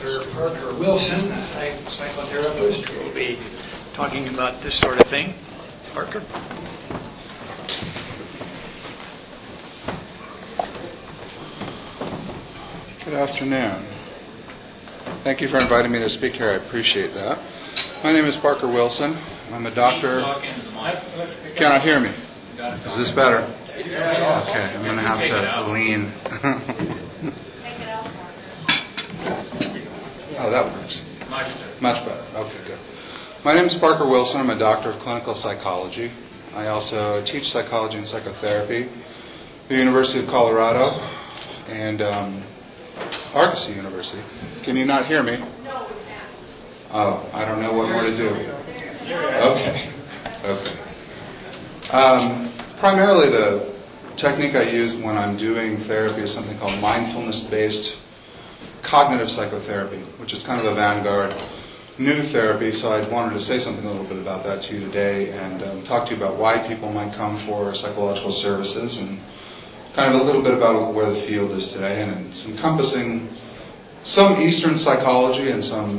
Dr. Parker Wilson, a psychotherapist, who will be talking about this sort of thing. Parker? Good afternoon. Thank you for inviting me to speak here. I appreciate that. My name is Parker Wilson. I'm a doctor. Cannot hear me. Is this better? Okay, I'm going to have to lean. Oh, that works. Much better. Okay, good. My name is Parker Wilson. I'm a doctor of clinical psychology. I also teach psychology and psychotherapy at the University of Colorado and Argosy University. Can you not hear me? No, we can't. Oh, I don't know what more to do. Okay. Primarily the technique I use when I'm doing therapy is something called mindfulness-based cognitive psychotherapy, which is kind of a vanguard new therapy, so I wanted to say something a little bit about that to you today and talk to you about why people might come for psychological services and kind of a little bit about where the field is today, and it's encompassing some Eastern psychology and some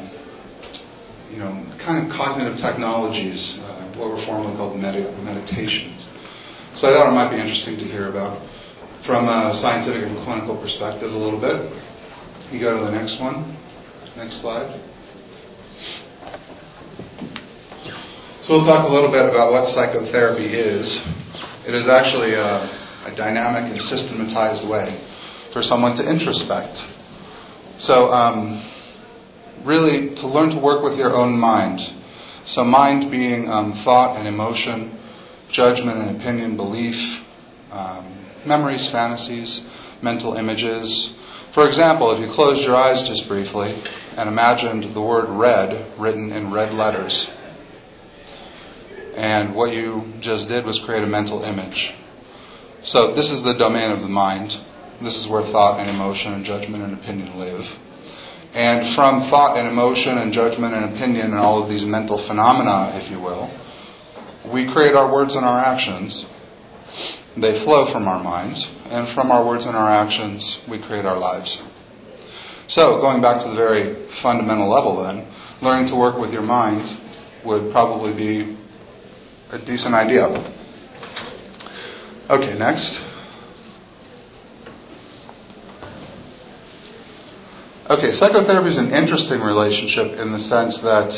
kind of cognitive technologies, what were formerly called meditations. So I thought it might be interesting to hear about from a scientific and clinical perspective a little bit. You go to the next one. Next slide. So we'll talk a little bit about what psychotherapy is. It is actually a dynamic and systematized way for someone to introspect. So really to learn to work with your own mind. So mind being thought and emotion, judgment and opinion, belief, memories, fantasies, mental images. For example, if you closed your eyes just briefly and imagined the word red written in red letters, and what you just did was create a mental image. So this is the domain of the mind. This is where thought and emotion and judgment and opinion live. And from thought and emotion and judgment and opinion and all of these mental phenomena, if you will, we create our words and our actions. They flow from our minds, and from our words and our actions, we create our lives. So, going back to the very fundamental level then, learning to work with your mind would probably be a decent idea. Okay, next. Okay, psychotherapy is an interesting relationship in the sense that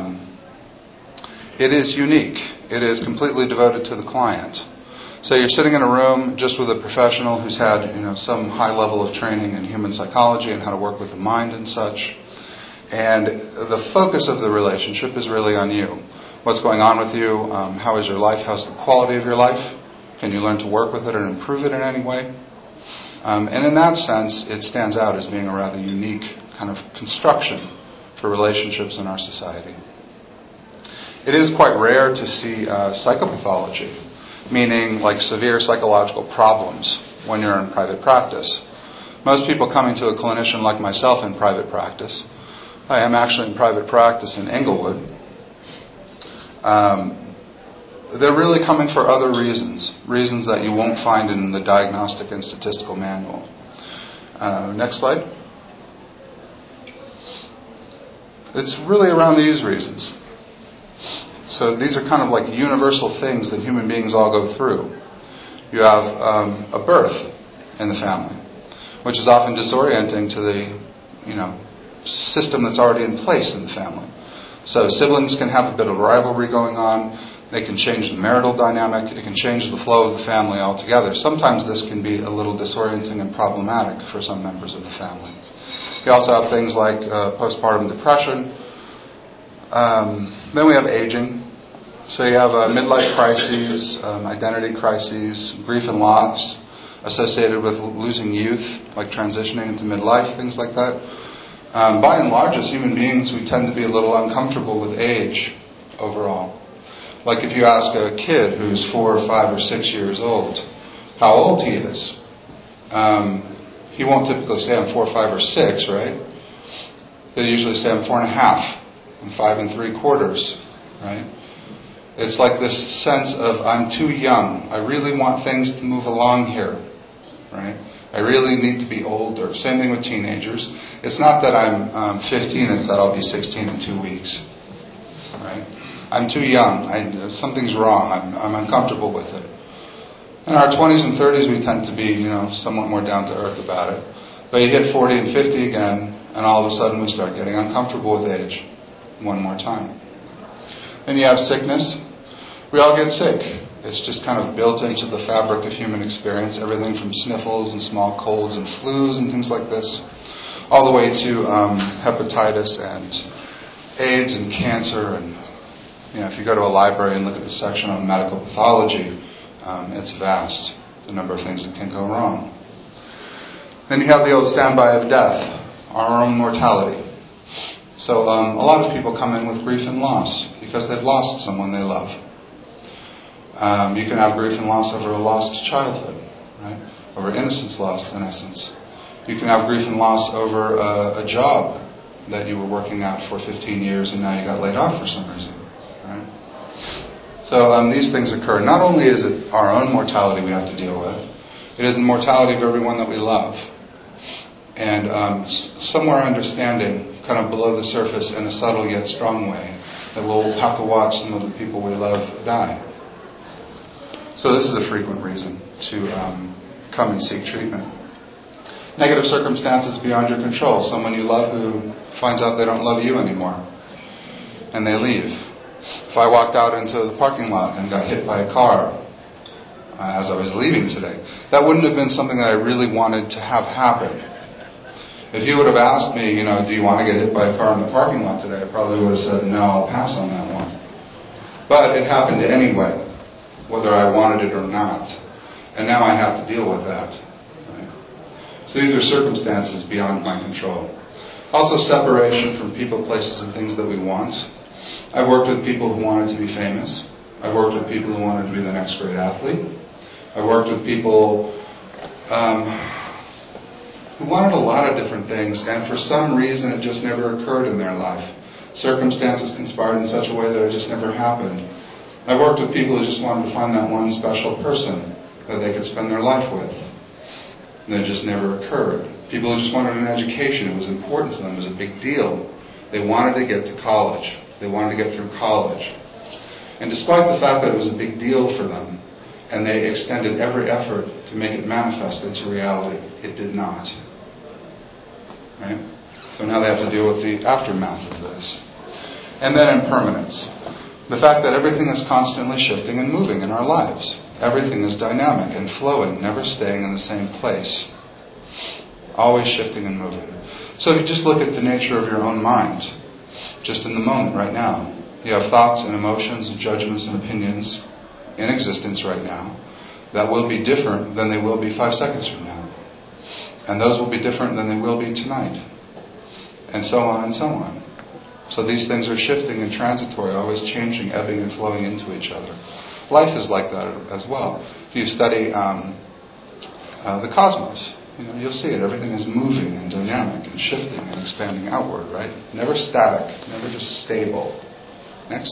it is unique. It is completely devoted to the client. So you're sitting in a room just with a professional who's had some high level of training in human psychology and how to work with the mind and such. And the focus of the relationship is really on you. What's going on with you? How is your life? How's the quality of your life? Can you learn to work with it and improve it in any way? And in that sense, it stands out as being a rather unique kind of construction for relationships in our society. It is quite rare to see psychopathology, meaning like severe psychological problems when you're in private practice. Most people coming to a clinician like myself in private practice, I am actually in private practice in Englewood, they're really coming for other reasons that you won't find in the Diagnostic and Statistical Manual. Next slide. It's really around these reasons. So these are kind of like universal things that human beings all go through. You have a birth in the family, which is often disorienting to the system that's already in place in the family. So siblings can have a bit of rivalry going on. They can change the marital dynamic. It can change the flow of the family altogether. Sometimes this can be a little disorienting and problematic for some members of the family. We also have things like postpartum depression. Then we have aging. So you have midlife crises, identity crises, grief and loss associated with losing youth, like transitioning into midlife, things like that. By and large, as human beings, we tend to be a little uncomfortable with age overall. Like if you ask a kid who's 4 or 5 or 6 years old how old he is, he won't typically say I'm 4, 5, or 6, right? They usually say I'm 4 and a half, I'm 5 3/4, right? It's like this sense of I'm too young. I really want things to move along here, right? I really need to be older. Same thing with teenagers. It's not that I'm 15, it's that I'll be 16 in 2 weeks. Right? I'm too young. Something's wrong. I'm uncomfortable with it. In our 20s and 30s, we tend to be, somewhat more down to earth about it. But you hit 40 and 50 again, and all of a sudden we start getting uncomfortable with age one more time. Then you have sickness. We all get sick. It's just kind of built into the fabric of human experience. Everything from sniffles and small colds and flus and things like this, all the way to hepatitis and AIDS and cancer. And if you go to a library and look at the section on medical pathology, it's vast, the number of things that can go wrong. Then you have the old standby of death, our own mortality. So a lot of people come in with grief and loss because they've lost someone they love. You can have grief and loss over a lost childhood, right? Over innocence lost, in essence. You can have grief and loss over a job that you were working at for 15 years and now you got laid off for some reason, right? So these things occur. Not only is it our own mortality we have to deal with, it is the mortality of everyone that we love. And somewhere understanding, kind of below the surface in a subtle yet strong way, that we'll have to watch some of the people we love die. So this is a frequent reason to come and seek treatment. Negative circumstances beyond your control. Someone you love who finds out they don't love you anymore, and they leave. If I walked out into the parking lot and got hit by a car as I was leaving today, that wouldn't have been something that I really wanted to have happen. If you would have asked me, do you want to get hit by a car in the parking lot today, I probably would have said, no, I'll pass on that one. But it happened anyway, whether I wanted it or not. And now I have to deal with that. Right? So these are circumstances beyond my control. Also separation from people, places, and things that we want. I've worked with people who wanted to be famous. I've worked with people who wanted to be the next great athlete. I've worked with people who wanted a lot of different things, and for some reason it just never occurred in their life. Circumstances conspired in such a way that it just never happened. I've worked with people who just wanted to find that one special person that they could spend their life with. And it just never occurred. People who just wanted an education. It was important to them. It was a big deal. They wanted to get to college. They wanted to get through college. And despite the fact that it was a big deal for them, and they extended every effort to make it manifest into reality, it did not. Right? So now they have to deal with the aftermath of this. And then impermanence. The fact that everything is constantly shifting and moving in our lives. Everything is dynamic and flowing, never staying in the same place. Always shifting and moving. So if you just look at the nature of your own mind, just in the moment right now, you have thoughts and emotions and judgments and opinions in existence right now that will be different than they will be 5 seconds from now. And those will be different than they will be tonight. And so on and so on. So these things are shifting and transitory, always changing, ebbing and flowing into each other. Life is like that as well. If you study the cosmos, you'll see it. Everything is moving and dynamic and shifting and expanding outward, right? Never static, never just stable. Next.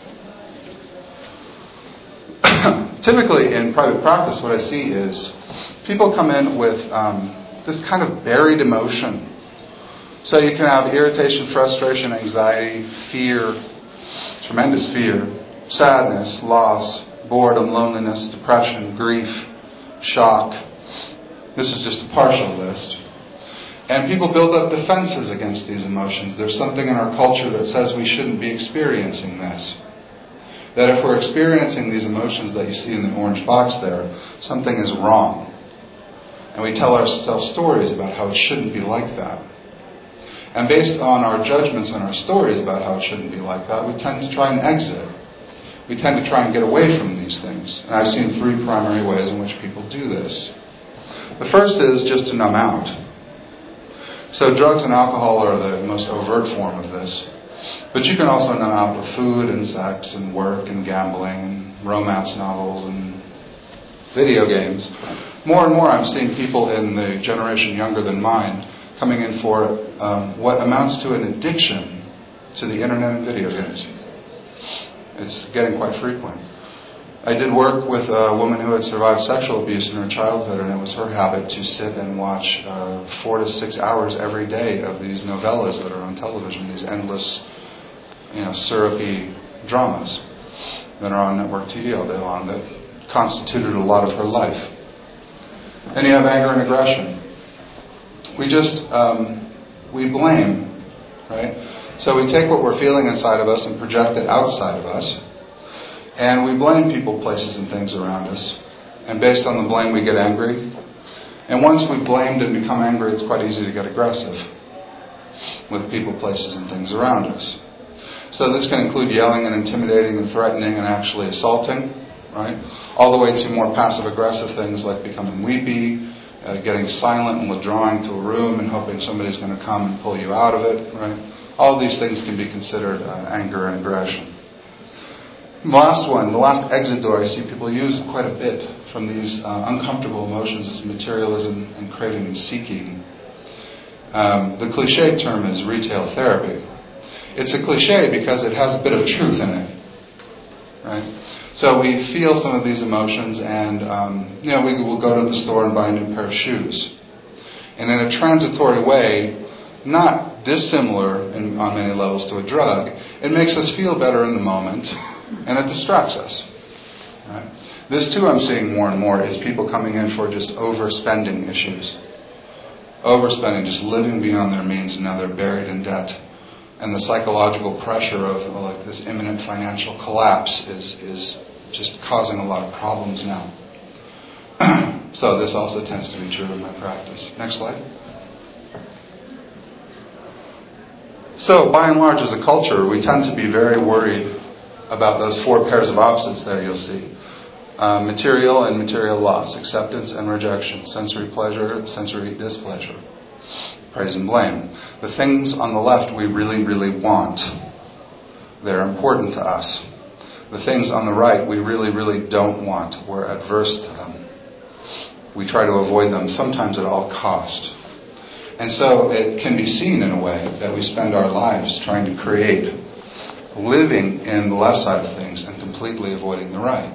Typically in private practice, what I see is people come in with this kind of buried emotion. So you can have irritation, frustration, anxiety, fear, tremendous fear, sadness, loss, boredom, loneliness, depression, grief, shock. This is just a partial list. And people build up defenses against these emotions. There's something in our culture that says we shouldn't be experiencing this. That if we're experiencing these emotions that you see in the orange box there, something is wrong. And we tell ourselves stories about how it shouldn't be like that. And based on our judgments and our stories about how it shouldn't be like that, we tend to try and exit. We tend to try and get away from these things. And I've seen 3 primary ways in which people do this. The first is just to numb out. So drugs and alcohol are the most overt form of this. But you can also numb out with food and sex and work and gambling and romance novels and video games. More and more I'm seeing people in the generation younger than mine coming in for what amounts to an addiction to the internet and video games. It's getting quite frequent. I did work with a woman who had survived sexual abuse in her childhood, and it was her habit to sit and watch 4 to 6 hours every day of these novellas that are on television, these endless, syrupy dramas that are on network TV all day long that constituted a lot of her life. Then you have anger and aggression. We blame, right? So we take what we're feeling inside of us and project it outside of us, and we blame people, places, and things around us. And based on the blame, we get angry. And once we've blamed and become angry, it's quite easy to get aggressive with people, places, and things around us. So this can include yelling and intimidating and threatening and actually assaulting, right? All the way to more passive-aggressive things like becoming weepy, getting silent and withdrawing to a room and hoping somebody's going to come and pull you out of it, right? All of these things can be considered anger and aggression. The last exit door I see people use quite a bit from these uncomfortable emotions is materialism and craving and seeking. The cliche term is retail therapy. It's a cliche because it has a bit of truth in it, right? So we feel some of these emotions, and we will go to the store and buy a new pair of shoes. And in a transitory way, not dissimilar on many levels to a drug, it makes us feel better in the moment, and it distracts us. Right? This too I'm seeing more and more is people coming in for just overspending issues. Overspending, just living beyond their means, and now they're buried in debt. And the psychological pressure of this imminent financial collapse is just causing a lot of problems now. So this also tends to be true in my practice. Next slide. So by and large as a culture, we tend to be very worried about those 4 pairs of opposites there you'll see. Material and material loss, acceptance and rejection, sensory pleasure, sensory displeasure, praise and blame. The things on the left we really, really want. They're important to us. The things on the right we really, really don't want. We're adverse to them. We try to avoid them, sometimes at all cost. And so it can be seen in a way that we spend our lives trying to create living in the left side of things and completely avoiding the right.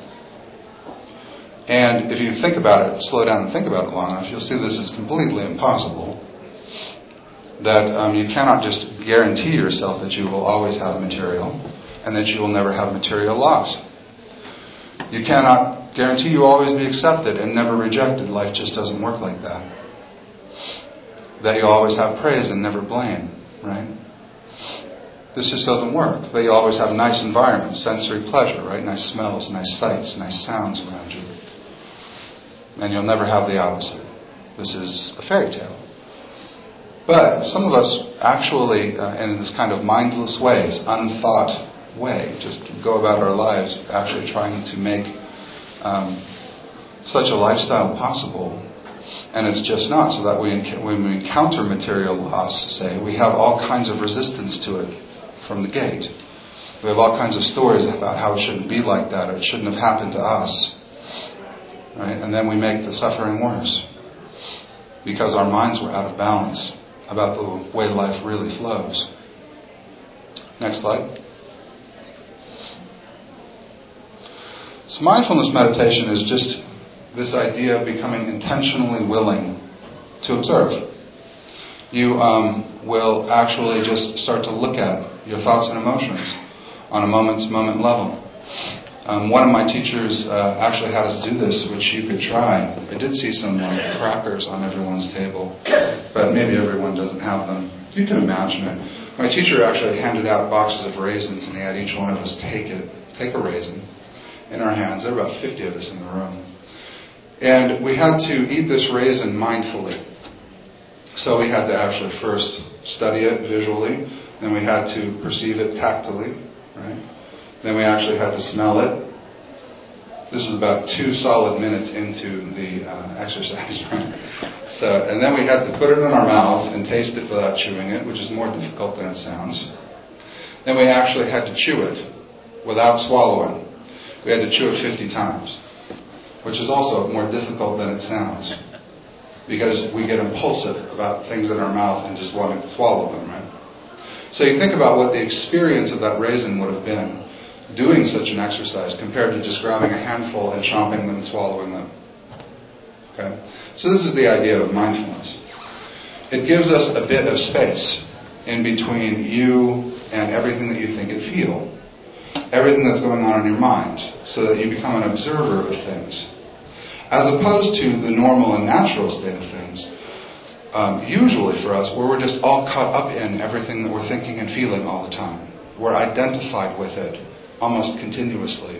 And if you think about it, slow down and think about it long enough, you'll see this is completely impossible. That you cannot just guarantee yourself that you will always have material and that you will never have material loss. You cannot guarantee you will always be accepted and never rejected. Life just doesn't work like that. That you'll always have praise and never blame, right? This just doesn't work. That you always have nice environments, sensory pleasure, right? Nice smells, nice sights, nice sounds around you. And you'll never have the opposite. This is a fairy tale. But some of us actually, in this kind of mindless way, this unthought way, just go about our lives actually trying to make such a lifestyle possible. And it's just not. So that when we encounter material loss, say, we have all kinds of resistance to it from the gate. We have all kinds of stories about how it shouldn't be like that, or it shouldn't have happened to us. Right? And then we make the suffering worse because our minds were out of balance about the way life really flows. Next slide. So mindfulness meditation is just this idea of becoming intentionally willing to observe. You will actually just start to look at your thoughts and emotions on a moment-to-moment level. One of my teachers actually had us do this, which you could try. I did see some crackers on everyone's table, but maybe everyone doesn't have them. You can imagine it. My teacher actually handed out boxes of raisins, and he had each one of us take a raisin in our hands. There were about 50 of us in the room. And we had to eat this raisin mindfully. So we had to actually first study it visually, then we had to perceive it tactily, right? Then we actually had to smell it. This is about 2 solid minutes into the exercise, right? And then we had to put it in our mouths and taste it without chewing it, which is more difficult than it sounds. Then we actually had to chew it without swallowing. We had to chew it 50 times, which is also more difficult than it sounds, because we get impulsive about things in our mouth and just wanting to swallow them, right? So you think about what the experience of that raisin would have been. doing such an exercise compared to just grabbing a handful and chomping them and swallowing them. Okay? So this is the idea of mindfulness. It gives us a bit of space in between you and everything that you think and feel. Everything that's going on in your mind, so that you become an observer of things. As opposed to the normal and natural state of things, usually for us, where we're just all caught up in everything that we're thinking and feeling all the time. We're identified with it almost continuously.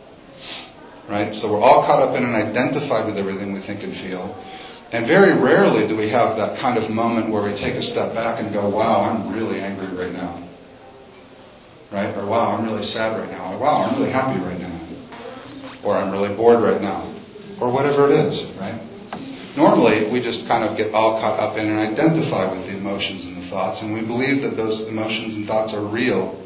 Right? So we're all caught up in and identified with everything we think and feel. And very rarely do we have that kind of moment where we take a step back and go, wow, I'm really angry right now. Right? Or wow, I'm really sad right now. Or wow, I'm really happy right now. Or I'm really bored right now. Or whatever it is, right? Normally, we just kind of get all caught up in and identify with the emotions and the thoughts, and we believe that those emotions and thoughts are real.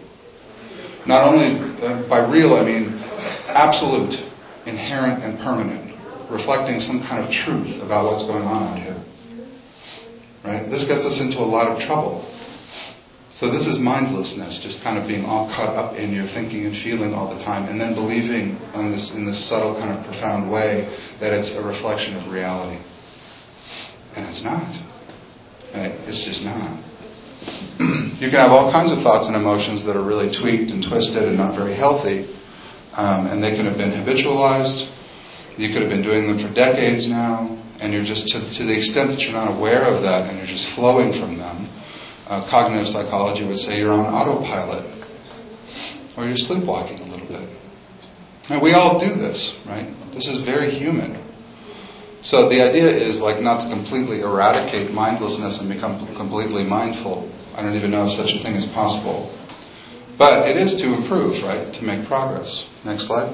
Not only, by real, I mean absolute, inherent, and permanent, reflecting some kind of truth about what's going on out here. Right? This gets us into a lot of trouble. So this is mindlessness, just kind of being all caught up in your thinking and feeling all the time, and then believing in this subtle kind of profound way that it's a reflection of reality. And it's not. Right? It's just not. You can have all kinds of thoughts and emotions that are really tweaked and twisted and not very healthy, and they can have been habitualized. You could have been doing them for decades now, and you're just, to the extent that you're not aware of that and you're just flowing from them, cognitive psychology would say you're on autopilot, or you're sleepwalking a little bit. And we all do this, right? This is very human. So the idea is like not to completely eradicate mindlessness and become completely mindful. I don't even know if such a thing is possible. But it is to improve, right? To make progress. Next slide.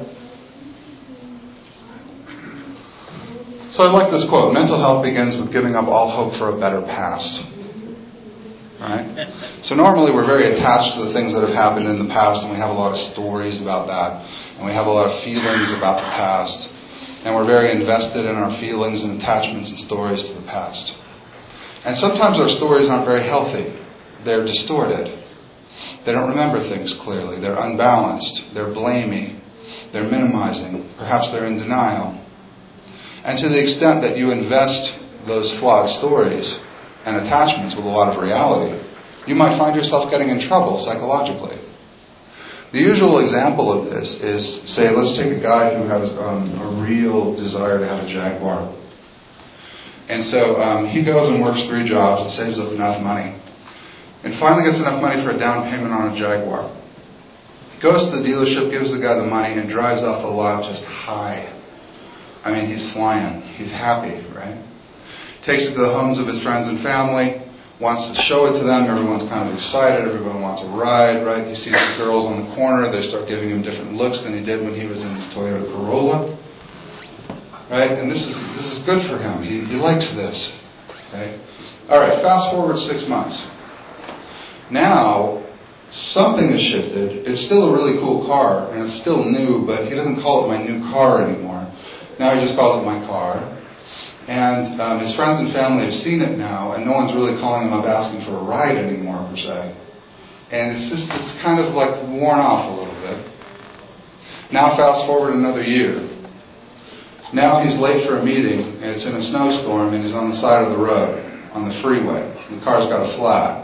So I like this quote. Mental health begins with giving up all hope for a better past. Right? So normally we're very attached to the things that have happened in the past, and we have a lot of stories about that, and we have a lot of feelings about the past, and we're very invested in our feelings and attachments and stories to the past. And sometimes our stories aren't very healthy. They're distorted. They don't remember things clearly. They're unbalanced. They're blamey. They're minimizing. Perhaps they're in denial. And to the extent that you invest those flawed stories and attachments with a lot of reality, you might find yourself getting in trouble psychologically. The usual example of this is, say, let's take a guy who has a real desire to have a Jaguar. And so he goes and works 3 jobs and saves up enough money. And finally gets enough money for a down payment on a Jaguar. Goes to the dealership, gives the guy the money, and drives off the lot just high. I mean, he's flying. He's happy, right? Takes it to the homes of his friends and family, wants to show it to them. Everyone's kind of excited. Everyone wants a ride, right? He sees the girls on the corner. They start giving him different looks than he did when he was in his Toyota Corolla. Right? And this is good for him. He likes this. Okay? All right, fast forward 6 months. Now, something has shifted. It's still a really cool car, and it's still new, but he doesn't call it my new car anymore. Now he just calls it my car. And his friends and family have seen it now, and no one's really calling him up asking for a ride anymore, per se. And it's kind of like worn off a little bit. Now fast forward another year. Now he's late for a meeting, and it's in a snowstorm, and he's on the side of the road, on the freeway. The car's got a flat.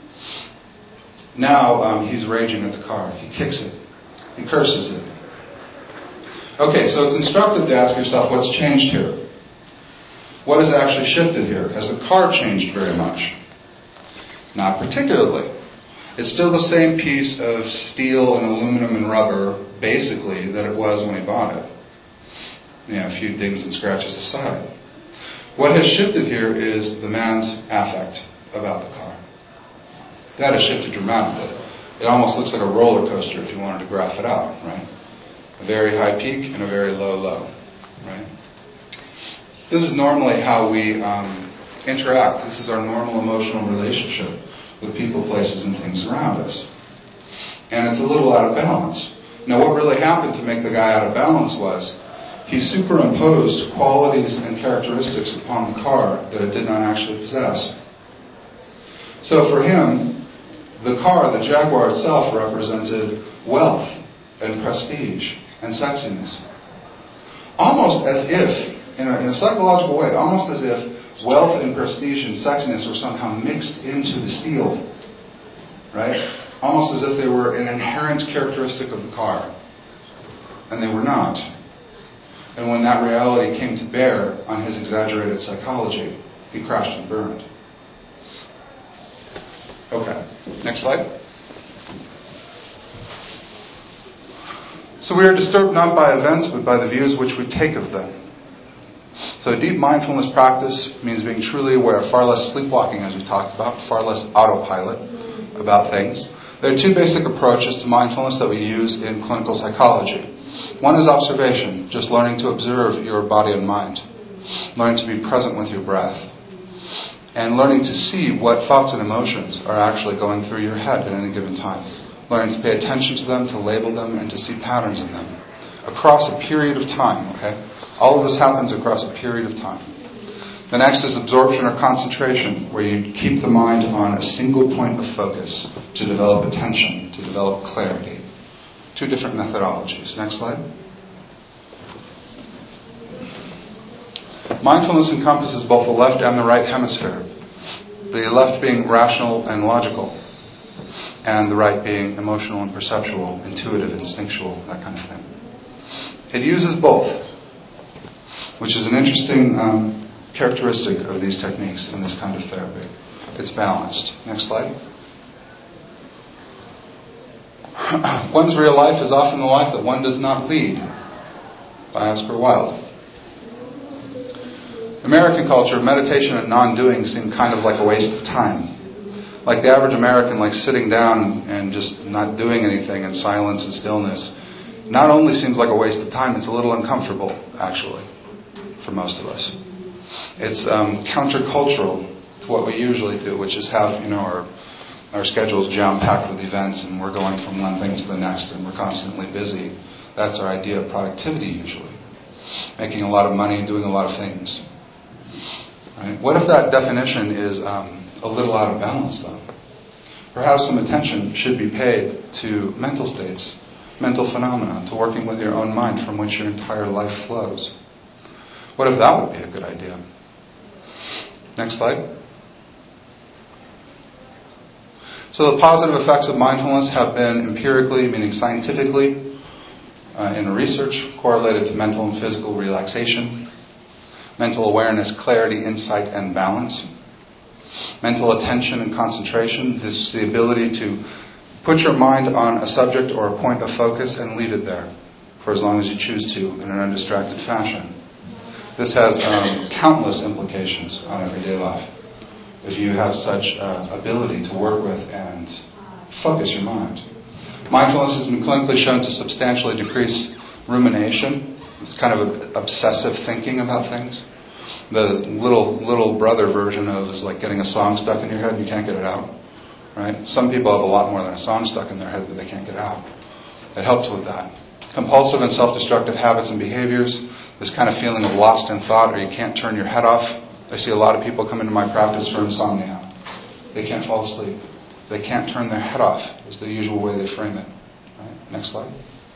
Now he's raging at the car. He kicks it. He curses it. Okay, so it's instructive to ask yourself, what's changed here? What has actually shifted here? Has the car changed very much? Not particularly. It's still the same piece of steel and aluminum and rubber, basically, that it was when he bought it. You know, a few dings and scratches aside. What has shifted here is the man's affect about the car. That has shifted dramatically. It almost looks like a roller coaster if you wanted to graph it out, right? A very high peak and a very low low, right? This is normally how we interact. This is our normal emotional relationship with people, places, and things around us. And it's a little out of balance. Now, what really happened to make the guy out of balance was he superimposed qualities and characteristics upon the car that it did not actually possess. So for him, the car, the Jaguar itself, represented wealth and prestige and sexiness. Almost as if, in a psychological way, almost as if wealth and prestige and sexiness were somehow mixed into the steel. Right? Almost as if they were an inherent characteristic of the car. And they were not. And when that reality came to bear on his exaggerated psychology, he crashed and burned. Okay, next slide. So we are disturbed not by events, but by the views which we take of them. So deep mindfulness practice means being truly aware, far less sleepwalking as we talked about, far less autopilot about things. There are two basic approaches to mindfulness that we use in clinical psychology. One is observation, just learning to observe your body and mind, learning to be present with your breath, and learning to see what thoughts and emotions are actually going through your head at any given time. Learning to pay attention to them, to label them, and to see patterns in them. Across a period of time, okay? All of this happens across a period of time. The next is absorption or concentration, where you keep the mind on a single point of focus to develop attention, to develop clarity. Two different methodologies. Next slide. Mindfulness encompasses both the left and the right hemisphere. The left being rational and logical, and the right being emotional and perceptual, intuitive, instinctual, that kind of thing. It uses both, which is an interesting characteristic of these techniques and this kind of therapy. It's balanced. Next slide. One's real life is often the life that one does not lead, by Oscar Wilde. American culture, meditation and non-doing seem kind of like a waste of time. Like the average American, like sitting down and just not doing anything in silence and stillness, not only seems like a waste of time, it's a little uncomfortable, actually, for most of us. It's countercultural to what we usually do, which is have, our schedules jam-packed with events and we're going from one thing to the next and we're constantly busy. That's our idea of productivity usually. Making a lot of money, doing a lot of things. Right? What if that definition is a little out of balance, though? Perhaps some attention should be paid to mental states, mental phenomena, to working with your own mind from which your entire life flows. What if that would be a good idea? Next slide. So the positive effects of mindfulness have been empirically, meaning scientifically, in research, correlated to mental and physical relaxation, mental awareness, clarity, insight, and balance. Mental attention and concentration. This is the ability to put your mind on a subject or a point of focus and leave it there for as long as you choose to in an undistracted fashion. This has countless implications on everyday life. If you have such ability to work with and focus your mind. Mindfulness has been clinically shown to substantially decrease rumination. It's kind of obsessive thinking about things. The little brother version of is like getting a song stuck in your head and you can't get it out. Right? Some people have a lot more than a song stuck in their head that they can't get out. It helps with that. Compulsive and self-destructive habits and behaviors. This kind of feeling of lost in thought or you can't turn your head off. I see a lot of people come into my practice for insomnia. They can't fall asleep. They can't turn their head off is the usual way they frame it. Right? Next slide.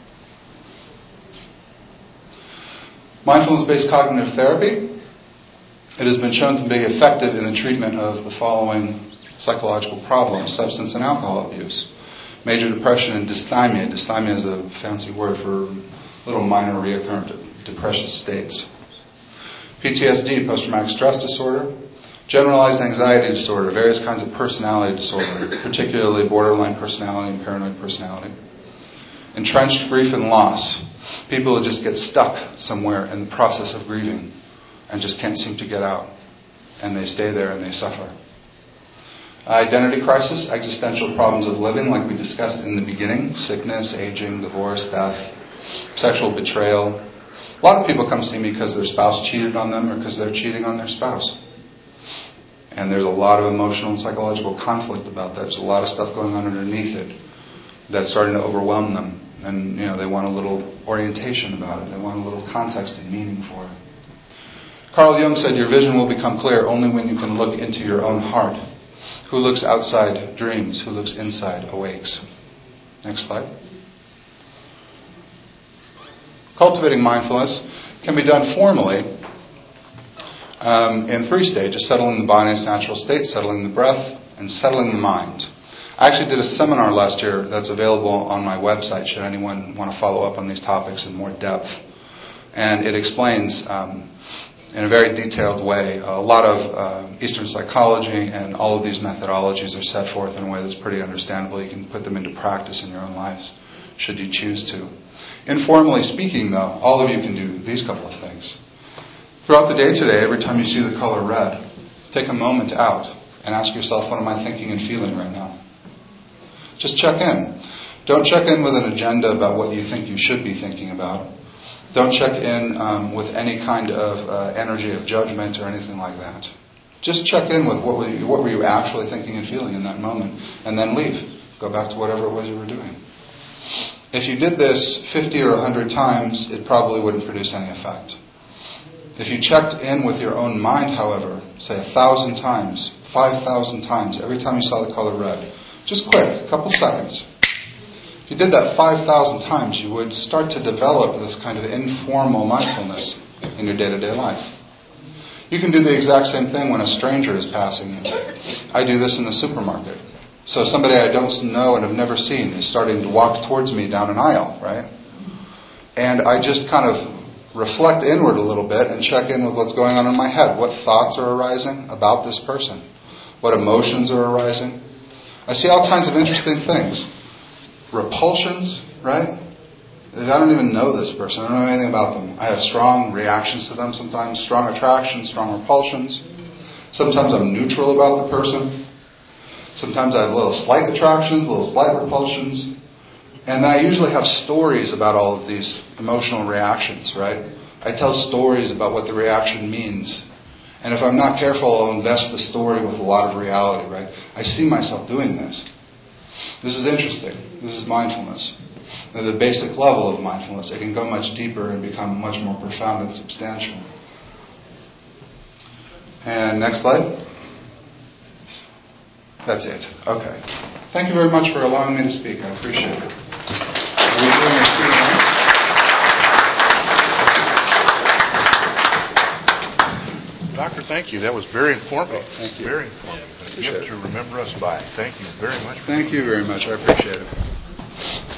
Mindfulness-based cognitive therapy. It has been shown to be effective in the treatment of the following psychological problems: substance and alcohol abuse, major depression and dysthymia. Dysthymia is a fancy word for little minor recurrent depression states. PTSD, post-traumatic stress disorder, generalized anxiety disorder, various kinds of personality disorder, particularly borderline personality and paranoid personality. Entrenched grief and loss. People who just get stuck somewhere in the process of grieving and just can't seem to get out. And they stay there and they suffer. Identity crisis, existential problems of living like we discussed in the beginning. Sickness, aging, divorce, death, sexual betrayal. A lot of people come see me because their spouse cheated on them or because they're cheating on their spouse. And there's a lot of emotional and psychological conflict about that. There's a lot of stuff going on underneath it that's starting to overwhelm them. And, they want a little orientation about it. They want a little context and meaning for it. Carl Jung said, your vision will become clear only when you can look into your own heart. Who looks outside dreams, who looks inside awakes. Next slide. cultivating mindfulness can be done formally in 3 stages: settling the body in its natural state, settling the breath, and settling the mind. I actually did a seminar last year that's available on my website should anyone want to follow up on these topics in more depth. And it explains in a very detailed way a lot of Eastern psychology, and all of these methodologies are set forth in a way that's pretty understandable. You can put them into practice in your own lives should you choose to. Informally speaking, though, all of you can do these couple of things. Throughout the day today, every time you see the color red, take a moment out and ask yourself, what am I thinking and feeling right now? Just check in. Don't check in with an agenda about what you think you should be thinking about. Don't check in with any kind of energy of judgment or anything like that. Just check in with what were you actually thinking and feeling in that moment, and then leave. Go back to whatever it was you were doing. If you did this 50 or 100 times, it probably wouldn't produce any effect. If you checked in with your own mind, however, say 1,000 times, 5,000 times, every time you saw the color red, just quick, a couple seconds. If you did that 5,000 times, you would start to develop this kind of informal mindfulness in your day-to-day life. You can do the exact same thing when a stranger is passing you. I do this in the supermarket. So somebody I don't know and have never seen is starting to walk towards me down an aisle, right? And I just kind of reflect inward a little bit and check in with what's going on in my head. What thoughts are arising about this person? What emotions are arising? I see all kinds of interesting things. Repulsions, right? I don't even know this person. I don't know anything about them. I have strong reactions to them sometimes, strong attractions, strong repulsions. Sometimes I'm neutral about the person. Sometimes I have little slight attractions, little slight repulsions. And I usually have stories about all of these emotional reactions, right? I tell stories about what the reaction means. And if I'm not careful, I'll invest the story with a lot of reality, right? I see myself doing this. This is interesting. This is mindfulness. At the basic level of mindfulness, it can go much deeper and become much more profound and substantial. And next slide. That's it. Okay. Thank you very much for allowing me to speak. I appreciate it. Are we doing a Q&A? Doctor, thank you. That was very informative. Thank you. Very informative. A gift to remember us by. Thank you very much. Thank you very much. I appreciate it.